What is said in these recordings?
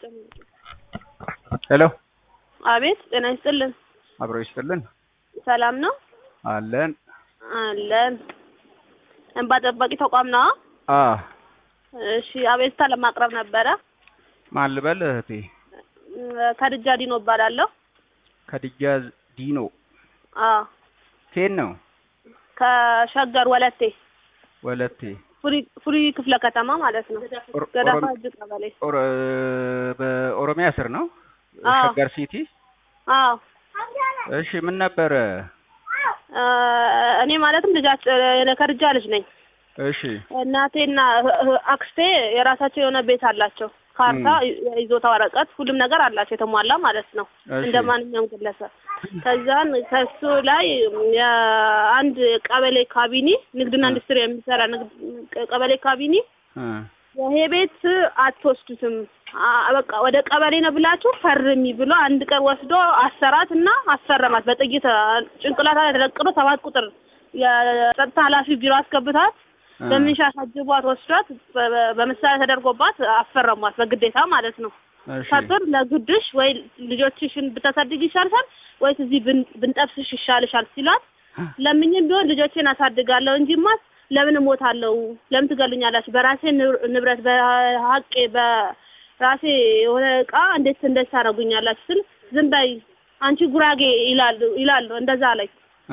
ሄሎ አቤት ጤና ይስጥልን። አብሮ ይስጥልን። ሰላም ነው? አለን አለን። እንባ ጠባቂ ተቋም ነው? እሺ አቤቱታ ለማቅረብ ነበረ። ማን ልበል እህቴ? ከድጃ ዲኖ እባላለሁ። ከድጃ ዲኖ? ከየት ነው? ከሸገር ወለቴ። ወለቴ ፍሪ ክፍለ ከተማ ማለት ነው። ገዳፋ እጅ ቀበሌ። በኦሮሚያ ስር ነው? ሸገር ሲቲ? እሺ ምን ነበረ? እኔ ማለትም ከድጃ ልጅ ነኝ። እሺ እናቴና አክስቴ የራሳቸው የሆነ ቤት አላቸው። ካርታ፣ ይዞታ ወረቀት፣ ሁሉም ነገር አላቸው የተሟላ ማለት ነው። እንደማንኛውም ግለሰብ። ከዛን ከሱ ላይ የአንድ ቀበሌ ካቢኔ ንግድና ኢንዱስትሪ የሚሰራ ቀበሌ ካቢኔ ይሄ ቤት አትወስዱትም፣ በቃ ወደ ቀበሌ ነው ብላችሁ ፈርሚ ብሎ አንድ ቀን ወስዶ አሰራትና አሰረማት። በጥይት ጭንቅላታ ላይ ተደቅኖ 7 ቁጥር የጸጥታ ኃላፊ ቢሮ አስገብታት በሚሻ ታጅቧት ወስዷት በመሳሪያ ተደርጎባት አፈረሟት በግዴታ ማለት ነው። ታጥር ለግድሽ ወይ ልጆችሽን ብታሳድጊ ይሻልሻል ወይስ እዚህ ብንጠብስሽ ይሻልሻል ሲሏት ለምንም ቢሆን ልጆቼን አሳድጋለሁ እንጂማ ለምን ሞታለሁ? ለምን ትገሉኛላችሁ? በራሴ ንብረት በሐቄ በራሴ የሆነ ዕቃ እንዴት ታረጉኛላችሁ? ስል ዝም በይ አንቺ ጉራጌ ይላሉ እንደዛ ላይ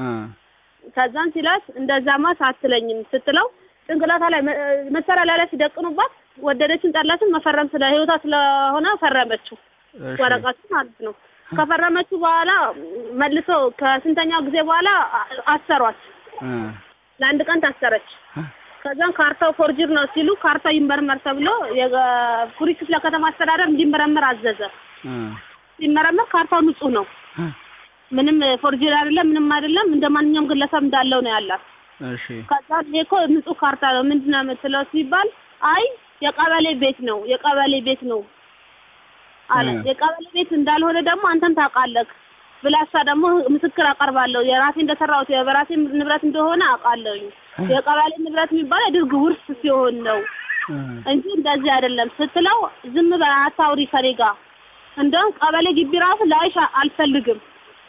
ከዛን ሲላት እንደዛማ ሳትለኝም ስትለው ጭንቅላታ ላይ መሰራ ላይ ሲደቅኑባት ወደደችን ጠላችን መፈረም ስለ ህይወታ ስለሆነ ፈረመችው ወረቀቱ ማለት ነው። ከፈረመችው በኋላ መልሶ ከስንተኛው ጊዜ በኋላ አሰሯት። ለአንድ ቀን ታሰረች። ከዛን ካርታው ፎርጅር ነው ሲሉ ካርታው ይመርመር ተብሎ የፍሪ ክፍለ ከተማ አስተዳደር እንዲመረመር አዘዘ። ሲመረመር ካርታው ንጹህ ነው፣ ምንም ፎርጅር አይደለም፣ ምንም አይደለም፣ እንደማንኛውም ግለሰብ እንዳለው ነው ያላት። እሺ ከዛን ይሄኮ ንጹህ ካርታ ነው ምንድነው የምትለው ሲባል አይ የቀበሌ ቤት ነው አለ። የቀበሌ ቤት እንዳልሆነ ደግሞ አንተም ታውቃለህ ብላሳ ደግሞ ምስክር አቀርባለሁ የራሴ እንደሰራሁት የበራሴ ንብረት እንደሆነ አውቃለሁ። የቀበሌ ንብረት የሚባለው የድርግ ውርስ ሲሆን ነው እንጂ እንደዚህ አይደለም ስትለው ዝም በላ አታውሪ ከኔ ጋር እንደውም ቀበሌ ግቢ ራሱ ላይሽ አልፈልግም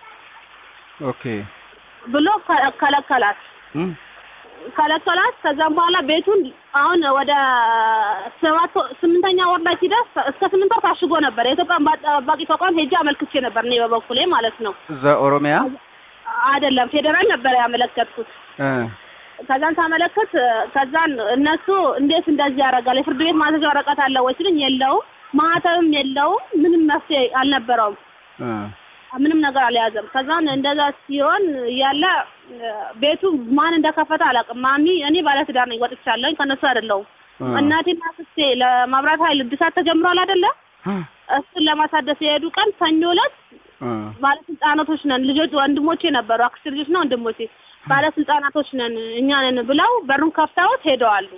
ኦኬ ብሎ ከለከላት። ከዛም በኋላ ቤቱን አሁን ወደ 8ኛ ወር ላይ ሲደርስ እስከ 8 ወር ታሽጎ ነበር። የኢትዮጵያ ጠባቂ ተቋም ሄጄ አመልክቼ ነበር እኔ በበኩሌ ማለት ነው። እዛ ኦሮሚያ አይደለም ፌደራል ነበር ያመለከትኩት። ከዛን ታመለክት ከዛን እነሱ እንዴት እንደዚህ ያደርጋል የፍርድ ቤት ማዘዣ ወረቀት አለ ወይ ሲሉኝ የለውም፣ ማህተምም የለውም፣ ምንም መፍትሄ አልነበረውም፣ ምንም ነገር አልያዘም። ከዛን እንደዛ ሲሆን ያለ ቤቱ ማን እንደከፈተ አላውቅም። ማሚ እኔ ባለ ትዳር ነኝ ወጥቻለሁ ከነሱ አይደለም። እናቴና አክስቴ ለማብራት ኃይል እድሳት ተጀምሯል አይደለ? እሱን ለማሳደስ የሄዱ ቀን ሰኞ ዕለት ባለስልጣናቶች ነን ልጆች ወንድሞቼ ነበሩ፣ አክስቴ ልጆች ነው ወንድሞቼ፣ ባለስልጣናቶች ነን እኛ ነን ብለው በሩን ከፍተውት ሄደዋል።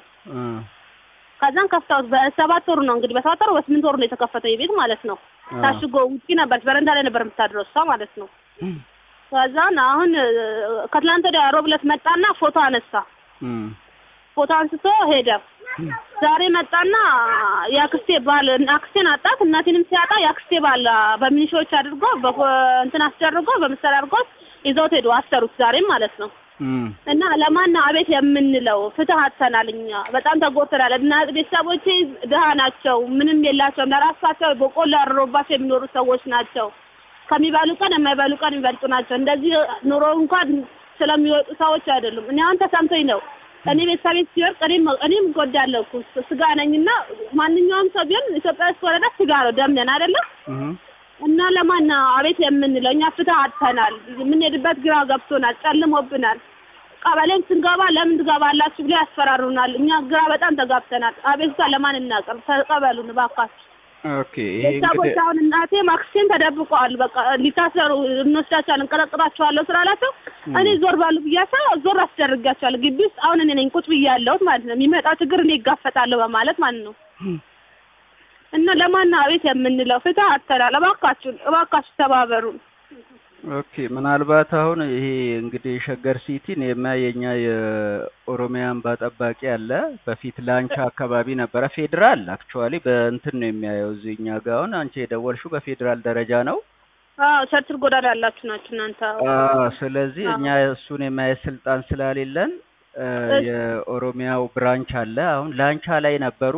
ከዛን ከፍተውት በ7 ወር ነው እንግዲህ በ7 ወር በ8 ወር ነው የተከፈተው የቤት ማለት ነው። ታሽጎ ውጪ ነበር በረንዳ ላይ ነበር የምታድረው እሷ ማለት ነው። ከዛን አሁን ከትላንት ወዲያ ሮብ ዕለት መጣና ፎቶ አነሳ። ፎቶ አንስቶ ሄደ። ዛሬ መጣና ያክስቴ ባል አክስቴን አጣት። እናቴንም ሲያጣ ያክስቴ ባል በሚኒሾች አድርጎ እንትን አስደርጎ በመሰል አድርጎ ይዘውት ሄዱ። አሰሩት ዛሬም ማለት ነው። እና ለማን አቤት የምንለው ፍትህ አጥተናልኛ በጣም ተጎድተናል። እና ቤተሰቦቼ ደሃ ናቸው፣ ምንም የላቸውም። ለራሳቸው በቆሎ አርሮባቸው የሚኖሩ ሰዎች ናቸው። ከሚባሉ ቀን የማይባሉ ቀን የሚበልጡ ናቸው። እንደዚህ ኑሮ እንኳን ስለሚወጡ ሰዎች አይደሉም። እኔ አሁን ተሰምቶኝ ነው እኔ ቤተሰቤ ሲወርቅ እኔም ጎዳለሁ ስጋ ነኝና ማንኛውም ሰው ቢሆን ኢትዮጵያ ውስጥ ወረዳ ስጋ ነው ደም ነን አይደለ? እና ለማን አቤት የምንለው እኛ ፍትህ አጥተናል። የምንሄድበት ግራ ገብቶናል፣ ጨልሞብናል። ቀበሌም ስንገባ ለምን ትገባላችሁ ብለው ያስፈራሩናል። እኛ ግራ በጣም ተጋብተናል። አቤቱታ ለማን እናቀርብ? ተቀበሉን እባካችሁ። ኦኬ ይሄ እንግዲህ አሁን እናቴ ማክሲን ተደብቀዋል። በቃ ሊታሰሩ እንወስዳቸዋለን እንቀጠቅጣቸዋለሁ ስላላቸው እኔ ዞር ባሉ ብያቸው ዞር አስደርጋቸዋለሁ። ግቢ ውስጥ አሁን እኔ ነኝ ቁጭ ብያለሁት ማለት ነው። የሚመጣው ችግር እኔ ይጋፈጣለሁ በማለት ማለት ነው። እና ለማን አቤት የምንለው ፍትህ አጥተናል። እባካችሁ ተባበሩን። ኦኬ ምናልባት አሁን ይሄ እንግዲህ ሸገር ሲቲን የኛ የኦሮሚያ እንባ ጠባቂ አለ። በፊት ላንቻ አካባቢ ነበረ። ፌዴራል አክቹአሊ በእንትን ነው የሚያየው እዚህኛ ጋር አሁን አንቺ የደወልሽው በፌዴራል ደረጃ ነው። አዎ ቸርችል ጎዳና ያላችሁ ናችሁ እናንተ። ስለዚህ እኛ እሱን የማየት ስልጣን ስላሌለን የኦሮሚያው ብራንች አለ። አሁን ላንቻ ላይ ነበሩ።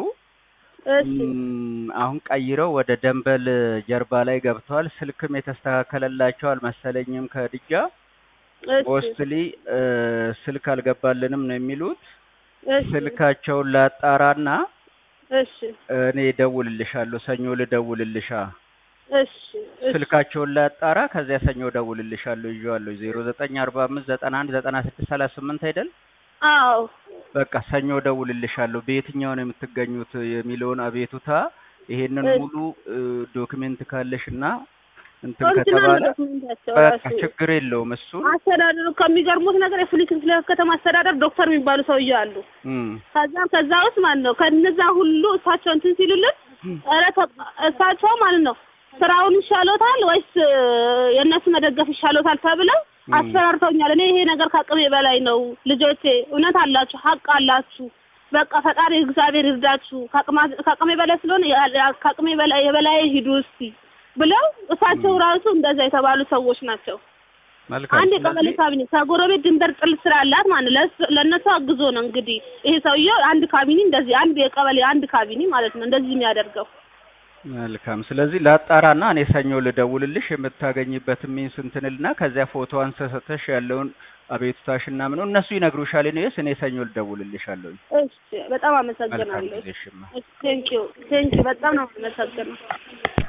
አሁን ቀይረው ወደ ደንበል ጀርባ ላይ ገብተዋል። ስልክም የተስተካከለላቸው አልመሰለኝም ከድጃ ፖስትሊ ስልክ አልገባልንም ነው የሚሉት። ስልካቸውን ላጣራና እኔ ደውልልሻለሁ፣ ሰኞ ልደውልልሻ። ስልካቸውን ላጣራ ከዚያ ሰኞ ደውልልሻለሁ። ይዤዋለሁ 0945919638 አይደል? አዎ በቃ ሰኞ ደውልልሻለሁ። በየትኛው ነው የምትገኙት የሚለውን አቤቱታ ይሄንን ሙሉ ዶክመንት ካለሽና እንትን ከተባለ በቃ ችግር የለውም። እሱ አስተዳደሩ ከሚገርሙት ነገር የፍሊክ ከተማ አስተዳደር ዶክተር የሚባሉ ሰውዬ አሉ። ከዛ ውስጥ ማለት ነው ከነዛ ሁሉ እሳቸው እንትን ሲሉልን እሳቸው ማለት ነው ስራውን ይሻሎታል ወይስ የእነሱ መደገፍ ይሻሎታል ተብለው አስፈራርተውኛል። እኔ ይሄ ነገር ከአቅሜ በላይ ነው፣ ልጆቼ እውነት አላችሁ፣ ሀቅ አላችሁ፣ በቃ ፈጣሪ እግዚአብሔር ይርዳችሁ፣ ከአቅሜ በላይ ስለሆነ ከአቅሜ በላይ የበላይ ሂዱ እስቲ ብለው እሳቸው ራሱ እንደዛ የተባሉ ሰዎች ናቸው። አንድ የቀበሌ ካቢኔ ከጎረቤት ድንበር ጥል ስላላት ማለት ለነሱ አግዞ ነው እንግዲህ ይሄ ሰውዬው አንድ ካቢኔ እንደዚህ አንድ የቀበሌ አንድ ካቢኔ ማለት ነው እንደዚህ የሚያደርገው። መልካም። ስለዚህ ላጣራና እኔ ሰኞ ልደውልልሽ የምታገኝበት ሚንስ እንትንልና ከዚያ ፎቶ አንስተሽ ያለውን አቤቱታሽና ምን እነሱ ይነግሩሻል። እኔ ሰኞ ልደውልልሻለሁ። እሺ በጣም አመሰግናለሁ። ቴንክ ዩ በጣም ነው አመሰግናለሁ።